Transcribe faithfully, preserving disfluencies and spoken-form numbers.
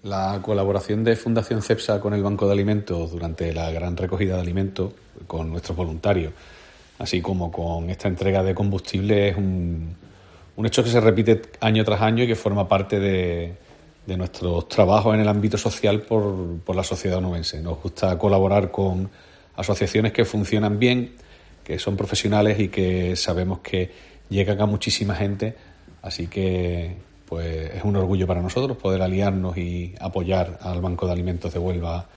La colaboración de Fundación CEPSA con el Banco de Alimentos durante la gran recogida de alimentos con nuestros voluntarios, así como con esta entrega de combustible, es un, un hecho que se repite año tras año y que forma parte de, de nuestros trabajos en el ámbito social por, por la sociedad onubense. Nos gusta colaborar con asociaciones que funcionan bien, que son profesionales y que sabemos que llegan a muchísima gente, así que pues es un orgullo para nosotros poder aliarnos y apoyar al Banco de Alimentos de Huelva